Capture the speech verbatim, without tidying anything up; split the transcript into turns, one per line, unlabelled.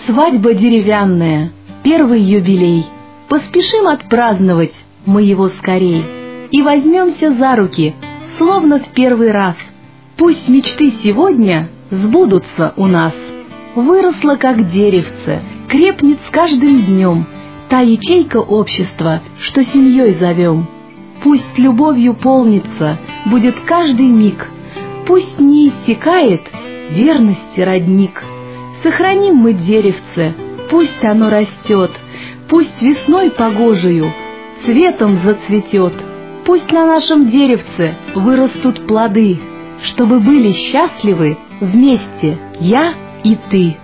Свадьба деревянная, первый юбилей. Поспешим отпраздновать мы его скорей. И возьмемся за руки, словно в первый раз. Пусть мечты сегодня сбудутся у нас. Выросла, как деревце, крепнет с каждым днем та ячейка общества, что семьей зовем. Пусть любовью полнится будет каждый миг, пусть не иссякает верности родник. Сохраним мы деревце, пусть оно растет, пусть весной погожею цветом зацветет. Пусть на нашем деревце вырастут плоды, чтобы были счастливы вместе я и ты.